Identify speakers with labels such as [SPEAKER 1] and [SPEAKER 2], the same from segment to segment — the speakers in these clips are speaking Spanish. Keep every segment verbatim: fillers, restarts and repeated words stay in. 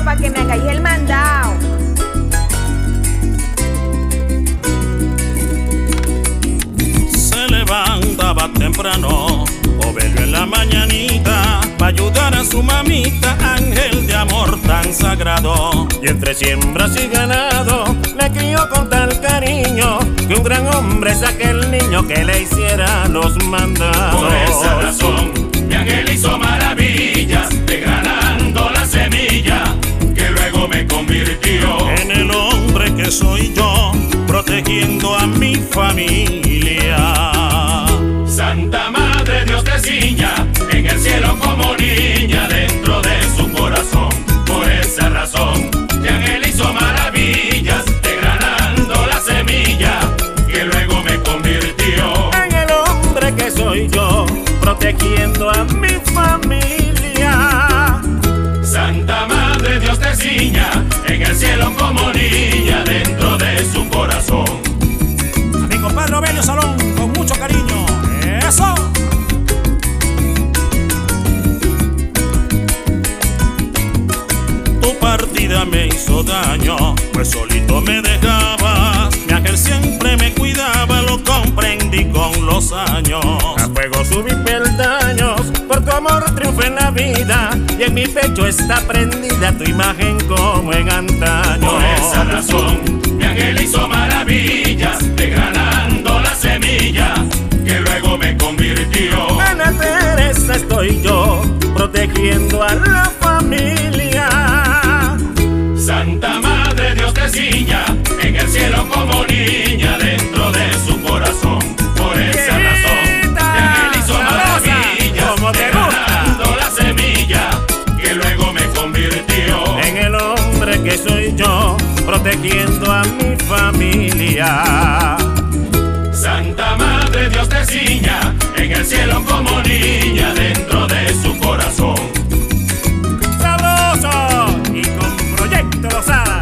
[SPEAKER 1] pa' que me hagáis el mandado.
[SPEAKER 2] Se levantaba temprano, Ovelio en la mañanita, pa' ayudar a su mamita, ángel de amor tan sagrado. Y entre siembras y ganado, me crió con tal cariño, que un gran hombre es aquel niño que le hiciera los mandados.
[SPEAKER 3] Por esa razón, mi ángel hizo maravillas, desgranando la semilla, que luego me convirtió
[SPEAKER 2] en el hombre que soy yo, protegiendo a mi familia.
[SPEAKER 3] Santa Madre Dios te ciña, en el cielo como niña, dentro de su corazón. Por esa razón, mi ángel hizo maravillas, desgranando la semilla, que luego me convirtió
[SPEAKER 2] en el hombre que soy yo, protegiendo a mi familia.
[SPEAKER 3] Santa Madre Dios te ciña, en el cielo como niña, dentro de su corazón.
[SPEAKER 2] A mi compadre Ovelio Salón, con mucho cariño. ¡Eso! Tu partida me hizo daño, pues solito me dejabas. Mi ángel siempre me cuidaba, lo comprendí con los años. A fuego subí peldaños, por tu amor triunfé en la vida, y en mi pecho está prendida tu imagen como en antaño.
[SPEAKER 3] Por esa razón, mi ángel hizo maravillas, desgranando la semilla, que luego me convirtió.
[SPEAKER 2] Ana Teresa estoy yo, protegiendo a la familia.
[SPEAKER 3] Santa Madre Dios te ciña, en el cielo como niña, dentro de su corazón. Por esa razón, mi ángel hizo maravillas, desgranando la semilla, que luego me convirtió
[SPEAKER 2] en el hombre que soy yo, protegiendo a mi familia.
[SPEAKER 3] Santa Madre Dios te ciña, en el cielo como niña, dentro de su corazón.
[SPEAKER 2] ¡Sabroso! Y con Proyecto Lozada.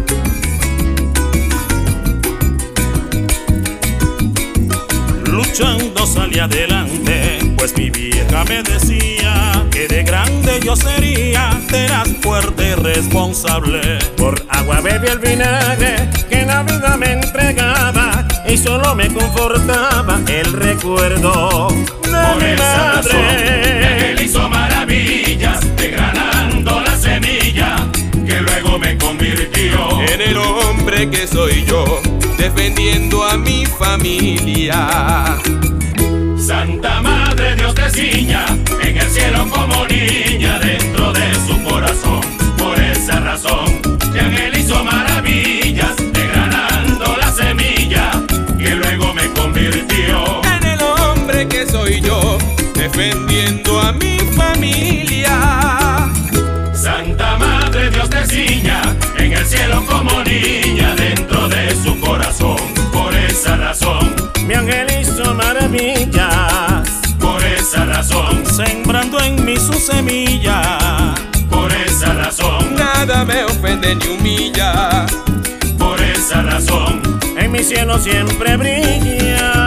[SPEAKER 2] Luchando salí adelante, pues mi vieja me decía que de grande yo sería, serás fuerte y responsable. Por agua bebí el vinagre que la vida me entregaba, y solo me confortaba el recuerdo de
[SPEAKER 3] Por
[SPEAKER 2] mi
[SPEAKER 3] esa razón,
[SPEAKER 2] madre.
[SPEAKER 3] él hizo maravillas, desgranando la semilla, que luego me convirtió
[SPEAKER 4] en el hombre que soy yo, defendiendo a mi familia.
[SPEAKER 3] Santa Madre Dios te ciña, en el cielo como niña, dentro de su corazón. Por esa razón, mi ángel hizo maravillas, desgranando la semilla, que luego me convirtió
[SPEAKER 4] En el hombre que soy yo, defendiendo a mi familia.
[SPEAKER 3] Santa Madre Dios te ciña, en el cielo como niña, dentro de su corazón. Por esa razón,
[SPEAKER 2] Mi ángel hizo maravillas,
[SPEAKER 3] por esa razón,
[SPEAKER 2] sembrando en mí su semilla.
[SPEAKER 3] por esa razón,
[SPEAKER 4] Nada me ofende ni humilla.
[SPEAKER 3] por esa razón.
[SPEAKER 2] En mi cielo siempre brilla.